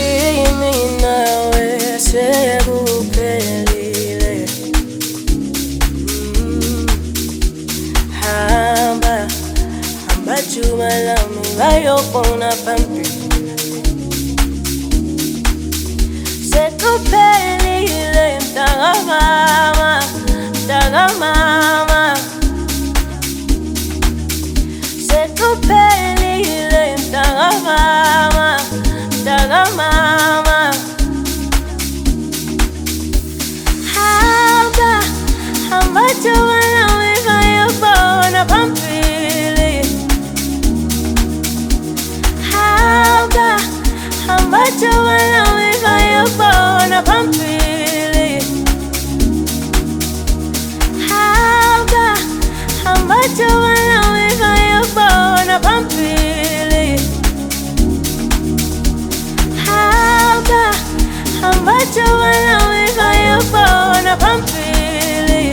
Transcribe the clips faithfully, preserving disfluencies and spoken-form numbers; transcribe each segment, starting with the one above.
Kimi nawe sekuphelile. Mm. Hamba, hamba juma lami ngayobona phambili. Sekuphelile mntaka mama, mntaka mama. Sekuphelile mntaka mama, mntaka mama. Hamba, hamba juma lami ngayobona phambili. Hamba, hamba juma lami ngayobona phambili. Hamba, hamba juma lami ngayobona phambili. Hamba, hamba juma lami ngayobona phambili.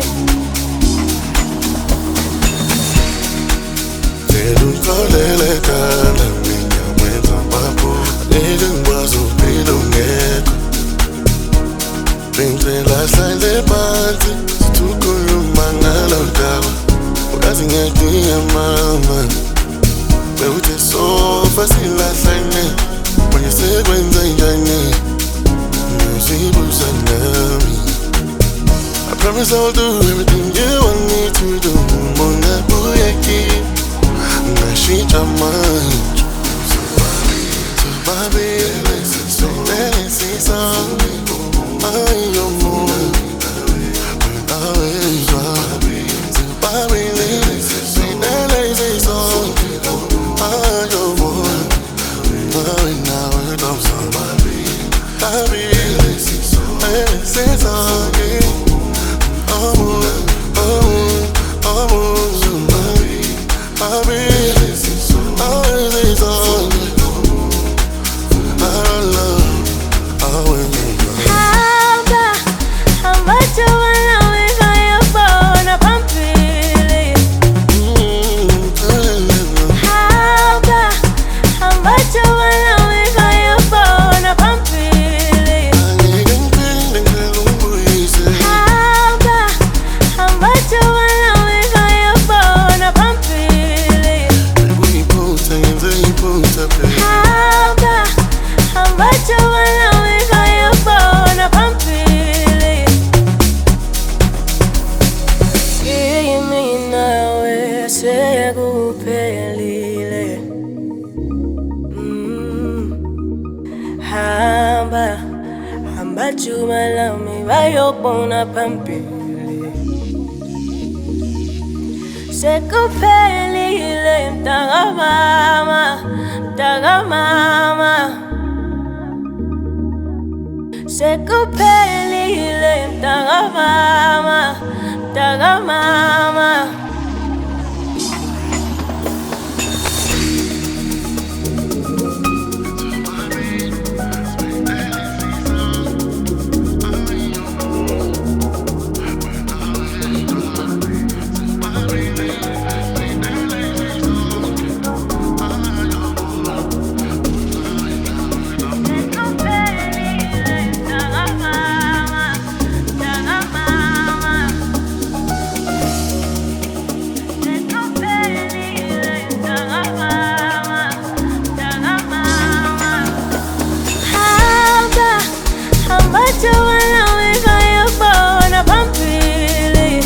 Ngilungiselele kana mina wenza mapho ngikwazi ukuphila ungekho. Bengicela hlale phansi sithukhuluma ngalo daba. Uyazi ngiyadinga mama, bewuthe sofa silahlane manje sekwenza njani? Ngizibuza nami. I promise I'll do everything you want me to do. Mona buyeki nashintsha manje. So baby, so let's see some. I your moon, always baby. So baby, say let's song. I your moon, always now it comes on. Baby, let's see song. I'm on, I'm on, I'm on, baby, always on. I love, I will. Hamba, hamba juma lami ngayobona phambili. Hamba, hamba juma lami ngayobona phambili. Hamba, hamba juma lami ngayobona phambili. Hamba, hamba juma lami ngayobona phambili. Kimi nawe sekuphelile. Mm. Hamba, hamba juma lami ngayobona phambili. Sekuphelile mntaka mama, mntaka mama. Sekuphelile mntaka mama, mntaka mama. Hamba juma lami ngayobona phambili.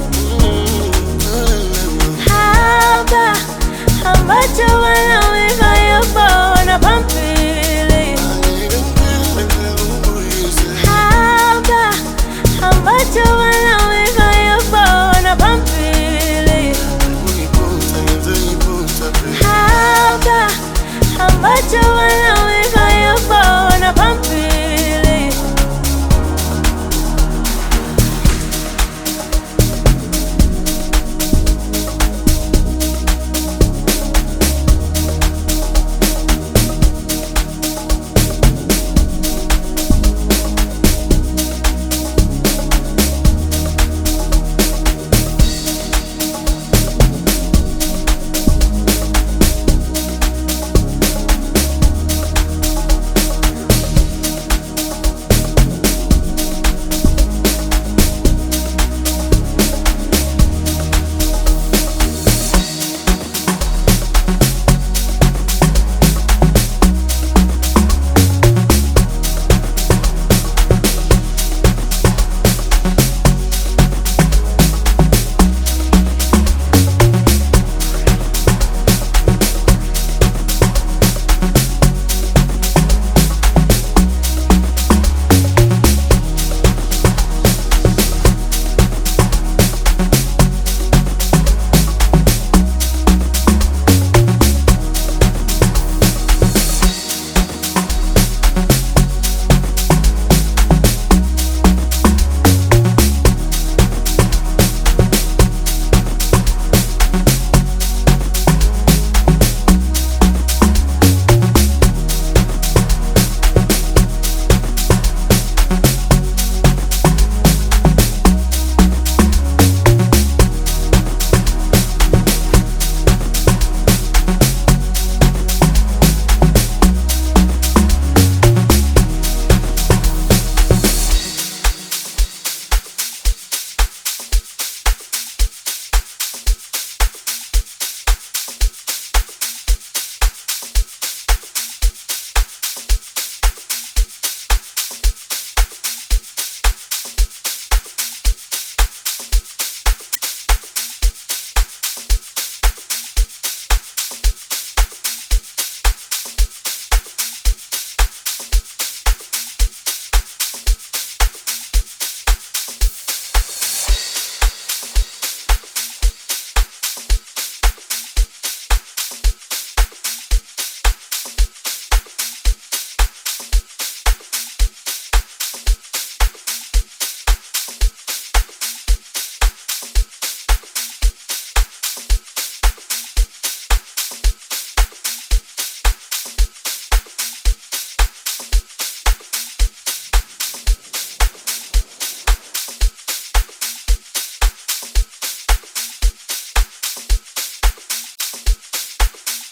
Hamba, hamba juma lami ngayobona phambili. Hamba, hamba juma lami ngayobona phambili. Hamba, hamba juma